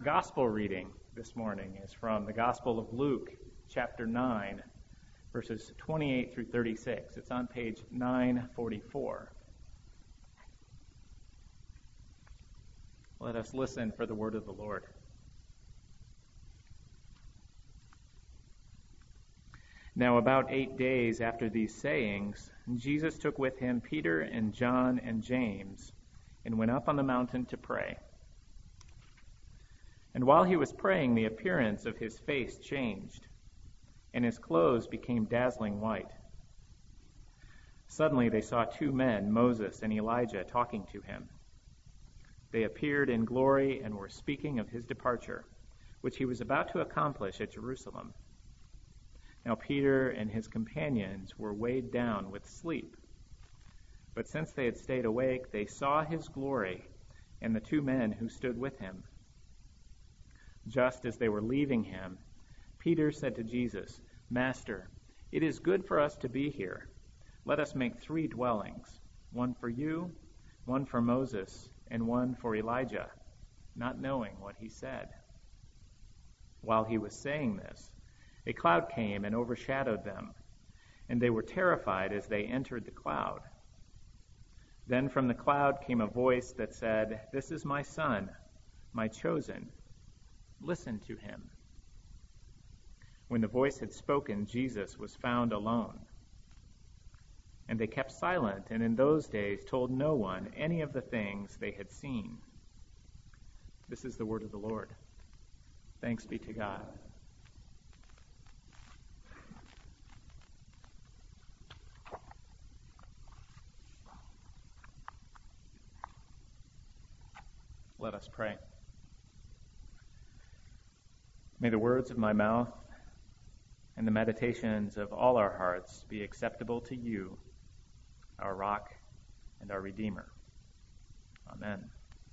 gospel reading this morning is from the Gospel of Luke, chapter 9, verses 28 through 36. It's on page 944. Let us listen for the word of the Lord. Now about 8 days after these sayings, Jesus took with him Peter and John and James and went up on the mountain to pray. And while he was praying, the appearance of his face changed, and his clothes became dazzling white. Suddenly they saw two men, Moses and Elijah, talking to him. They appeared in glory and were speaking of his departure, which he was about to accomplish at Jerusalem. Now Peter and his companions were weighed down with sleep. But since they had stayed awake, they saw his glory and the two men who stood with him. Just as they were leaving him, Peter said to Jesus, "Master, it is good for us to be here. Let us make 3 dwellings, one for you, one for Moses, and one for Elijah," not knowing what he said. While he was saying this, a cloud came and overshadowed them, and they were terrified as they entered the cloud. Then from the cloud came a voice that said, "This is my son, my chosen. Listen to him." When the voice had spoken, Jesus was found alone. And they kept silent, and in those days told no one any of the things they had seen. This is the word of the Lord. Thanks be to God. Let us pray. May the words of my mouth and the meditations of all our hearts be acceptable to you, our rock and our Redeemer. Amen.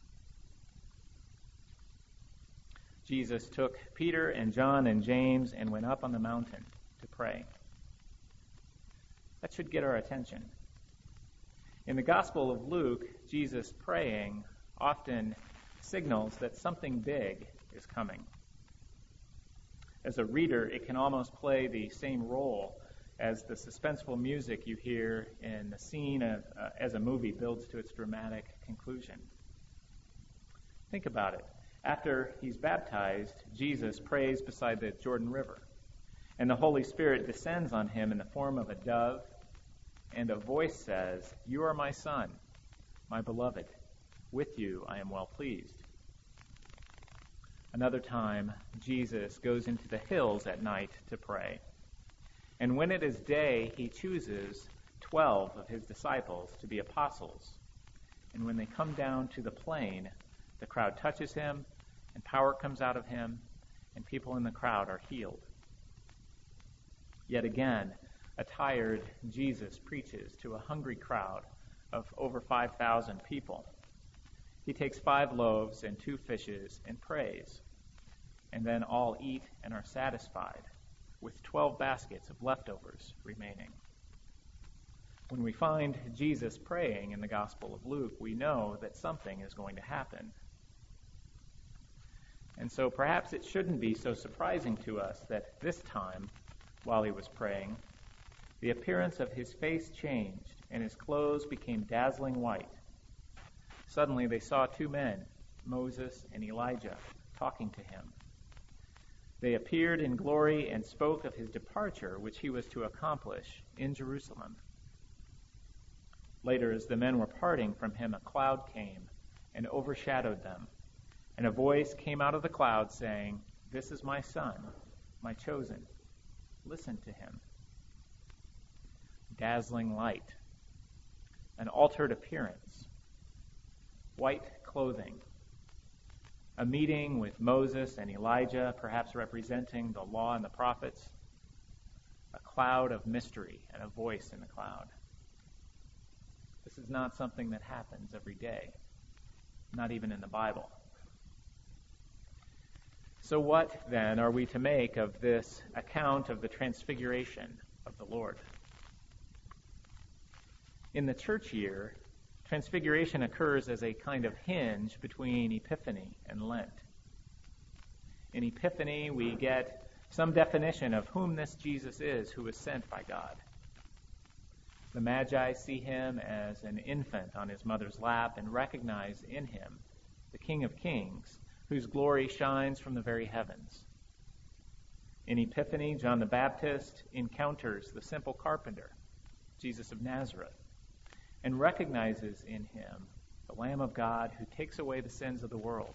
Jesus took Peter and John and James and went up on the mountain to pray. That should get our attention. In the Gospel of Luke, Jesus praying often signals that something big is coming. As a reader, it can almost play the same role as the suspenseful music you hear in the scene as a movie builds to its dramatic conclusion. Think about it. After he's baptized, Jesus prays beside the Jordan River, and the Holy Spirit descends on him in the form of a dove, and a voice says, "You are my Son, my beloved. With you I am well pleased." Another time, Jesus goes into the hills at night to pray. And when it is day, he chooses 12 of his disciples to be apostles. And when they come down to the plain, the crowd touches him, and power comes out of him, and people in the crowd are healed. Yet again, a tired Jesus preaches to a hungry crowd of over 5,000 people. He takes 5 loaves and 2 fishes and prays, and then all eat and are satisfied, with 12 baskets of leftovers remaining. When we find Jesus praying in the Gospel of Luke, we know that something is going to happen. And so perhaps it shouldn't be so surprising to us that this time, while he was praying, the appearance of his face changed and his clothes became dazzling white. Suddenly they saw 2 men, Moses and Elijah, talking to him. They appeared in glory and spoke of his departure, which he was to accomplish in Jerusalem. Later, as the men were parting from him, a cloud came and overshadowed them, and a voice came out of the cloud saying, "This is my Son, my chosen. Listen to him." Dazzling light, an altered appearance, white clothing, a meeting with Moses and Elijah, perhaps representing the law and the prophets, a cloud of mystery and a voice in the cloud. This is not something that happens every day, not even in the Bible. So what, then, are we to make of this account of the transfiguration of the Lord? In the church year, Transfiguration occurs as a kind of hinge between Epiphany and Lent. In Epiphany, we get some definition of whom this Jesus is who was sent by God. The Magi see him as an infant on his mother's lap and recognize in him the King of Kings, whose glory shines from the very heavens. In Epiphany, John the Baptist encounters the simple carpenter, Jesus of Nazareth, and recognizes in him the Lamb of God who takes away the sins of the world.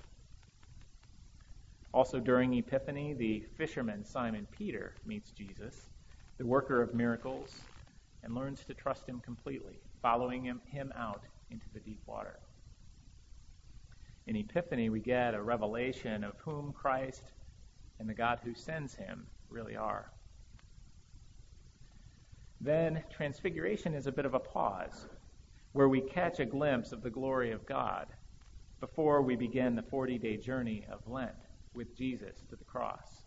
Also during Epiphany, the fisherman Simon Peter meets Jesus, the worker of miracles, and learns to trust him completely, following him out into the deep water. In Epiphany, we get a revelation of whom Christ and the God who sends him really are. Then Transfiguration is a bit of a pause, where we catch a glimpse of the glory of God before we begin the 40-day journey of Lent with Jesus to the cross.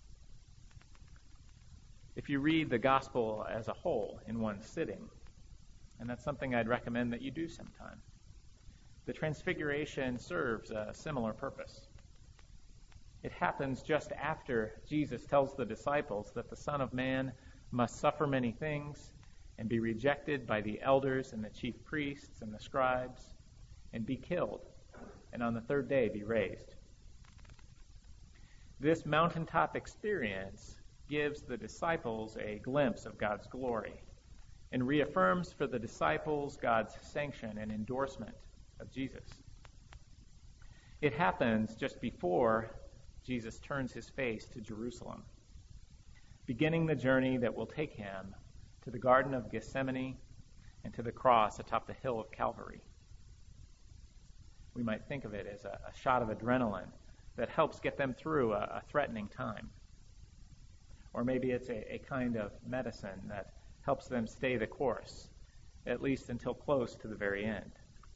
If you read the gospel as a whole in one sitting, and that's something I'd recommend that you do sometime, the Transfiguration serves a similar purpose. It happens just after Jesus tells the disciples that the Son of Man must suffer many things and be rejected by the elders and the chief priests and the scribes and be killed, and on the third day be raised. This mountaintop experience gives the disciples a glimpse of God's glory and reaffirms for the disciples God's sanction and endorsement of Jesus. It happens just before Jesus turns his face to Jerusalem, beginning the journey that will take him to the Garden of Gethsemane and to the cross atop the hill of Calvary. We might think of it as a shot of adrenaline that helps get them through a threatening time. Or maybe it's a kind of medicine that helps them stay the course, at least until close to the very end.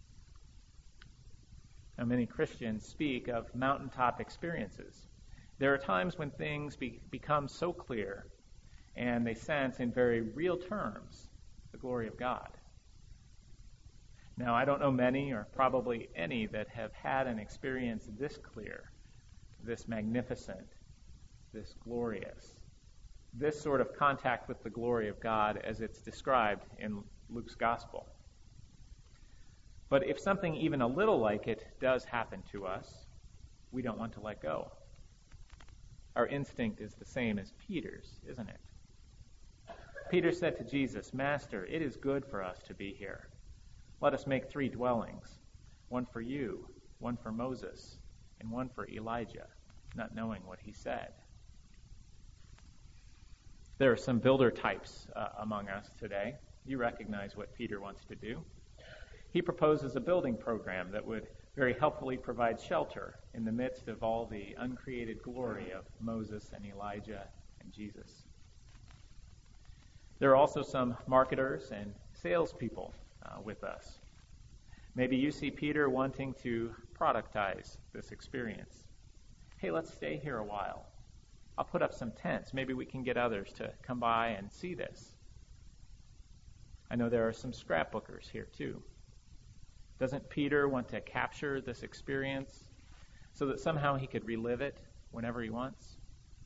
Now, many Christians speak of mountaintop experiences. There are times when things become so clear and they sense in very real terms the glory of God. Now, I don't know many or probably any that have had an experience this clear, this magnificent, this glorious, this sort of contact with the glory of God as it's described in Luke's gospel. But if something even a little like it does happen to us, we don't want to let go. Our instinct is the same as Peter's, isn't it? Peter said to Jesus, "Master, it is good for us to be here. Let us make 3 dwellings, one for you, one for Moses, and one for Elijah," not knowing what he said. There are some builder types among us today. You recognize what Peter wants to do. He proposes a building program that would very helpfully provide shelter in the midst of all the uncreated glory of Moses and Elijah and Jesus. There are also some marketers and salespeople with us. Maybe you see Peter wanting to productize this experience. Hey, let's stay here a while. I'll put up some tents. Maybe we can get others to come by and see this. I know there are some scrapbookers here too. Doesn't Peter want to capture this experience so that somehow he could relive it whenever he wants?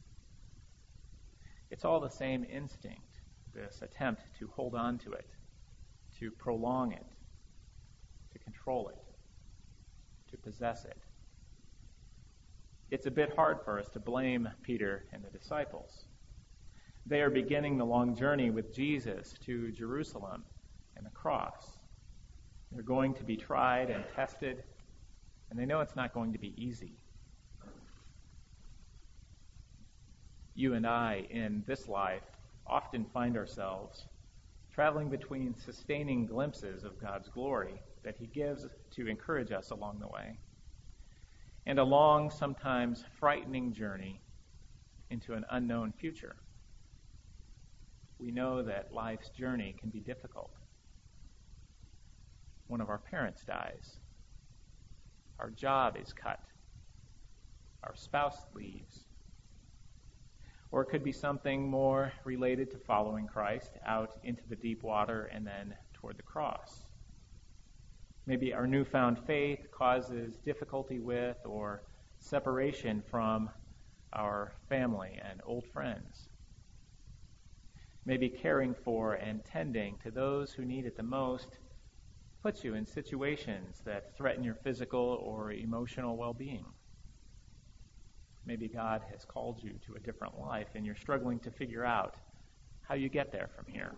It's all the same instinct, this attempt to hold on to it, to prolong it, to control it, to possess it. It's a bit hard for us to blame Peter and the disciples. They are beginning the long journey with Jesus to Jerusalem and the cross. They're going to be tried and tested, and they know it's not going to be easy. You and I, in this life, often find ourselves traveling between sustaining glimpses of God's glory that he gives to encourage us along the way, and a long, sometimes frightening journey into an unknown future. We know that life's journey can be difficult. One of our parents dies. Our job is cut. Our spouse leaves. Or it could be something more related to following Christ out into the deep water and then toward the cross. Maybe our newfound faith causes difficulty with or separation from our family and old friends. Maybe caring for and tending to those who need it the most puts you in situations that threaten your physical or emotional well-being. Maybe God has called you to a different life and you're struggling to figure out how you get there from here.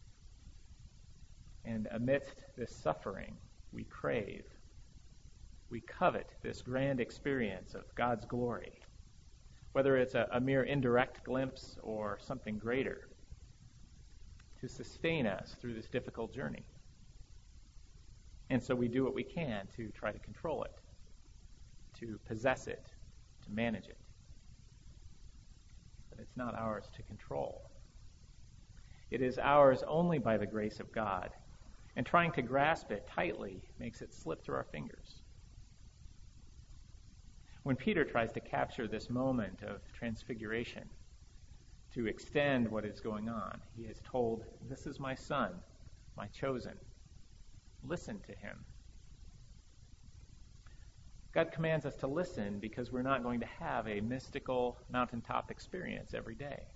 And amidst this suffering, we crave, we covet this grand experience of God's glory, whether it's a mere indirect glimpse or something greater, to sustain us through this difficult journey. And so we do what we can to try to control it, to possess it, to manage it. But it's not ours to control. It is ours only by the grace of God, and trying to grasp it tightly makes it slip through our fingers. When Peter tries to capture this moment of transfiguration, to extend what is going on, he is told, "This is my son, my chosen. Listen to him." God commands us to listen because we're not going to have a mystical mountaintop experience every day.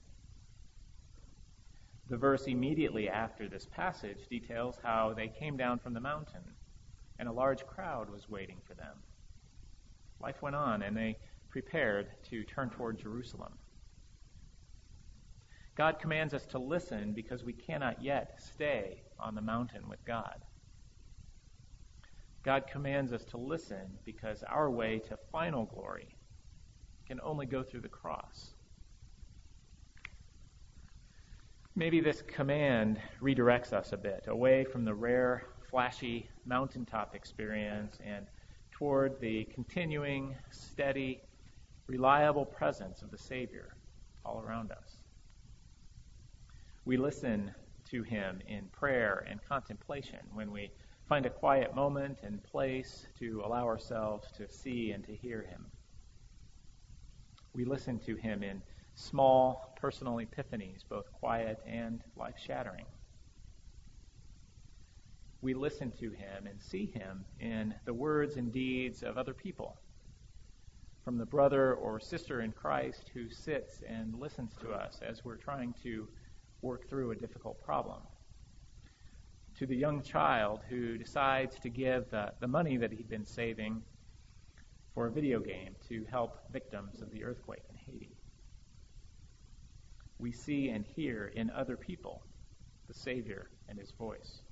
The verse immediately after this passage details how they came down from the mountain, and a large crowd was waiting for them. Life went on, and they prepared to turn toward Jerusalem. God commands us to listen because we cannot yet stay on the mountain with God. God commands us to listen because our way to final glory can only go through the cross. Maybe this command redirects us a bit away from the rare, flashy mountaintop experience and toward the continuing, steady, reliable presence of the Savior all around us. We listen to him in prayer and contemplation when we find a quiet moment and place to allow ourselves to see and to hear him. We listen to him in small personal epiphanies, both quiet and life-shattering. We listen to him and see him in the words and deeds of other people, from the brother or sister in Christ who sits and listens to us as we're trying to work through a difficult problem, to the young child who decides to give the money that he'd been saving for a video game to help victims of the earthquake in Haiti. We see and hear in other people the Savior and his voice.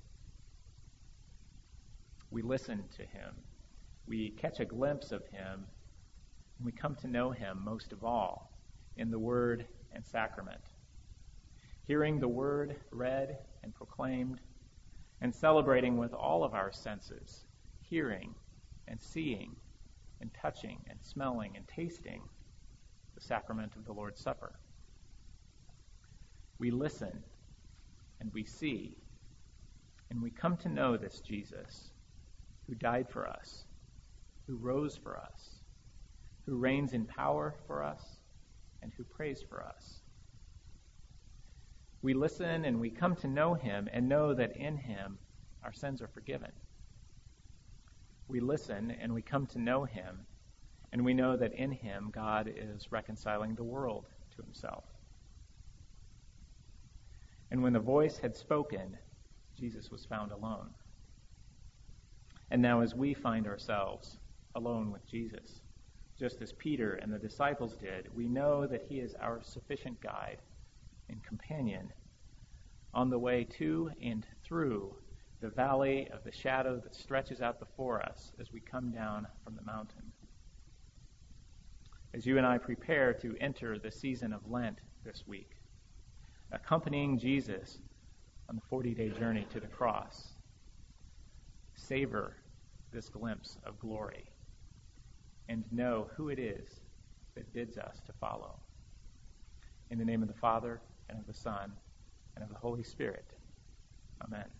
We listen to him. We catch a glimpse of him, and we come to know him most of all in the Word and Sacrament. Hearing the Word read and proclaimed, and celebrating with all of our senses, hearing and seeing and touching and smelling and tasting the sacrament of the Lord's Supper. We listen and we see, and we come to know this Jesus who died for us, who rose for us, who reigns in power for us, and who prays for us. We listen and we come to know him and know that in him our sins are forgiven. We listen and we come to know him and we know that in him God is reconciling the world to himself. And when the voice had spoken, Jesus was found alone. And now as we find ourselves alone with Jesus, just as Peter and the disciples did, we know that he is our sufficient guide and companion on the way to and through the valley of the shadow that stretches out before us as we come down from the mountain. As you and I prepare to enter the season of Lent this week, accompanying Jesus on the 40-day journey to the cross, savor this glimpse of glory and know who it is that bids us to follow. In the name of the Father, and of the Son, and of the Holy Spirit. Amen.